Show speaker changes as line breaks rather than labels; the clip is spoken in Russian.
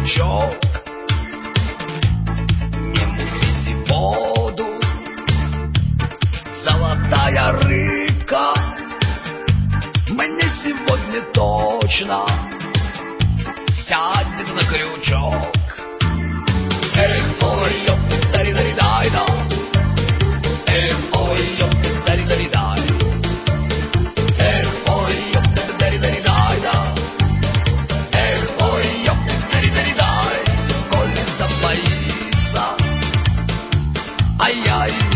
крючок. Не мутите воду, золотая рыбка, мне сегодня точно сядет на крючок. Эх, ой, ёп, дари-дари-дай-да. Эх, ой, ёп, дари-дари-дай. Эх, ой, ёп, дари-дари-дай-да. Эх, ой, ёп, дари-дари-дай. Коли забоится, ай-яй.